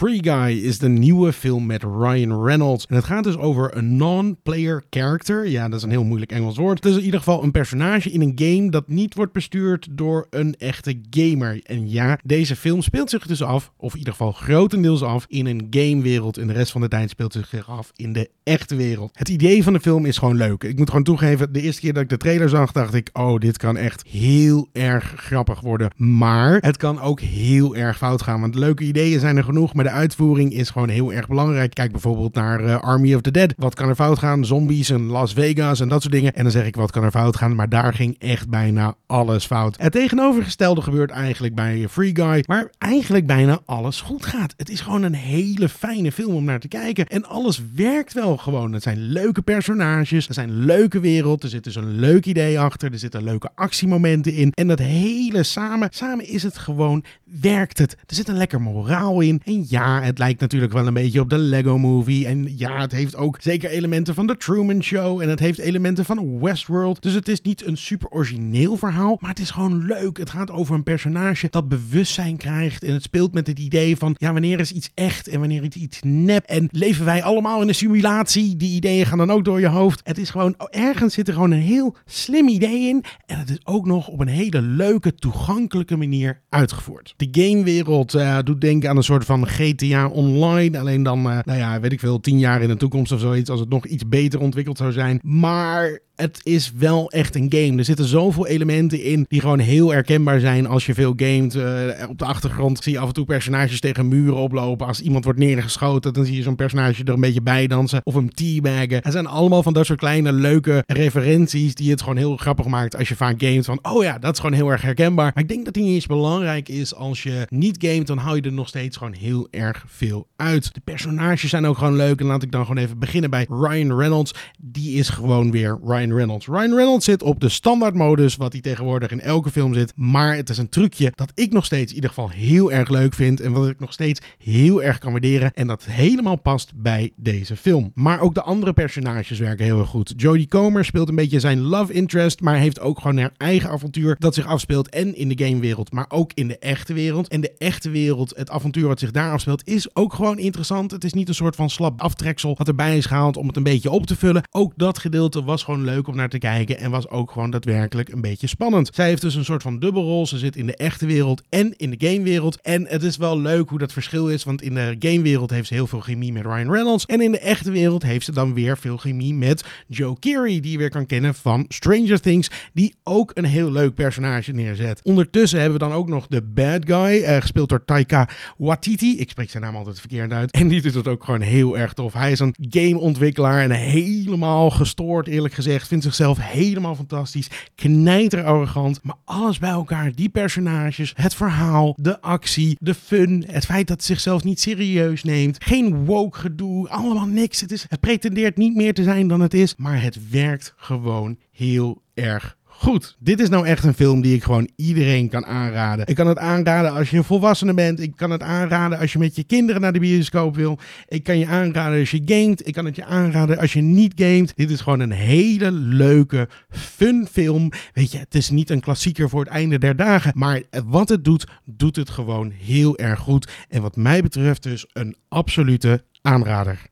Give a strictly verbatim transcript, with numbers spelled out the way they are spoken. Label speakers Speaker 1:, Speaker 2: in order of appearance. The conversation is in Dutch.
Speaker 1: Free Guy is de nieuwe film met Ryan Reynolds. En het gaat dus over een non-player character. Ja, dat is een heel moeilijk Engels woord. Het is in ieder geval een personage in een game dat niet wordt bestuurd door een echte gamer. En ja, deze film speelt zich dus af, of in ieder geval grotendeels af, in een gamewereld. En de rest van de tijd speelt zich af in de echte wereld. Het idee van de film is gewoon leuk. Ik moet gewoon toegeven, de eerste keer dat ik de trailer zag, dacht ik, oh, dit kan echt heel erg grappig worden. Maar het kan ook heel erg fout gaan. Want leuke ideeën zijn er genoeg, maar de uitvoering is gewoon heel erg belangrijk. Kijk bijvoorbeeld naar uh, Army of the Dead. Wat kan er fout gaan? Zombies en Las Vegas en dat soort dingen. En dan zeg ik, wat kan er fout gaan? Maar daar ging echt bijna alles fout. Het tegenovergestelde gebeurt eigenlijk bij Free Guy, waar eigenlijk bijna alles goed gaat. Het is gewoon een hele fijne film om naar te kijken. En alles werkt wel gewoon. Het zijn leuke personages, er zijn een leuke wereld, er zit dus een leuk idee achter, er zitten leuke actiemomenten in. En dat hele samen, samen is het gewoon, werkt het. Er zit een lekker moraal in. En ja, het lijkt natuurlijk wel een beetje op de Lego Movie. En ja, het heeft ook zeker elementen van The Truman Show. En het heeft elementen van Westworld. Dus het is niet een super origineel verhaal, maar het is gewoon leuk. Het gaat over een personage dat bewustzijn krijgt. En het speelt met het idee van, ja, wanneer is iets echt en wanneer is iets nep? En leven wij allemaal in een simulatie? Die ideeën gaan dan ook door je hoofd. Het is gewoon, ergens zit er gewoon een heel slim idee in. En het is ook nog op een hele leuke, toegankelijke manier uitgevoerd. De gamewereld uh, doet denken aan een soort van G T A Online. Alleen dan, uh, nou ja, weet ik veel, tien jaar in de toekomst of zoiets. Als het nog iets beter ontwikkeld zou zijn. Maar het is wel echt een game. Er zitten zoveel elementen in die gewoon heel herkenbaar zijn als je veel gamet. Uh, op de achtergrond zie je af en toe personages tegen muren oplopen. Als iemand wordt neergeschoten, dan zie je zo'n personage er een beetje bij dansen. Of hem teabaggen. Het zijn allemaal van dat soort kleine leuke referenties die het gewoon heel grappig maakt als je vaak gamet. Van, oh ja, dat is gewoon heel erg herkenbaar. Maar ik denk dat die niet eens belangrijk is. Als je niet gamet, dan hou je er nog steeds gewoon heel erg veel uit. De personages zijn ook gewoon leuk. En laat ik dan gewoon even beginnen bij Ryan Reynolds. Die is gewoon weer Ryan Reynolds. Ryan Reynolds zit op de standaardmodus, wat hij tegenwoordig in elke film zit. Maar het is een trucje dat ik nog steeds in ieder geval heel erg leuk vind. En wat ik nog steeds heel erg kan waarderen. En dat helemaal past bij deze film. Maar ook de andere personages werken heel erg goed. Jodie Comer speelt een beetje zijn love interest, maar heeft ook gewoon haar eigen avontuur dat zich afspeelt. En in de gamewereld, maar ook in de echte wereld. En de echte wereld, het avontuur wat zich daar afspeelt, is ook gewoon interessant. Het is niet een soort van slap aftreksel wat erbij is gehaald om het een beetje op te vullen. Ook dat gedeelte was gewoon leuk om naar te kijken en was ook gewoon daadwerkelijk een beetje spannend. Zij heeft dus een soort van dubbelrol. Ze zit in de echte wereld en in de gamewereld. En het is wel leuk hoe dat verschil is, want in de gamewereld heeft ze heel veel chemie met Ryan Reynolds. En in de echte wereld heeft ze dan weer veel chemie met Joe Keery, die je weer kan kennen van Stranger Things, die ook een heel leuk personage neerzet. Ondertussen hebben we dan ook nog de bad guy, uh, gespeeld door Taika Waititi. Ik spreek zijn naam altijd verkeerd uit. En die doet het ook gewoon heel erg tof. Hij is een gameontwikkelaar en helemaal gestoord, eerlijk gezegd. Vindt zichzelf helemaal fantastisch. Knijter arrogant. Maar alles bij elkaar. Die personages, het verhaal, de actie, de fun. Het feit dat het zichzelf niet serieus neemt. Geen woke gedoe. Allemaal niks. Het, is, het pretendeert niet meer te zijn dan het is. Maar het werkt gewoon heel erg goed. Dit is nou echt een film die ik gewoon iedereen kan aanraden. Ik kan het aanraden als je een volwassene bent. Ik kan het aanraden als je met je kinderen naar de bioscoop wil. Ik kan je aanraden als je gamet. Ik kan het je aanraden als je niet gamet. Dit is gewoon een hele leuke, fun film. Weet je, het is niet een klassieker voor het einde der dagen. Maar wat het doet, doet het gewoon heel erg goed. En wat mij betreft dus een absolute aanrader.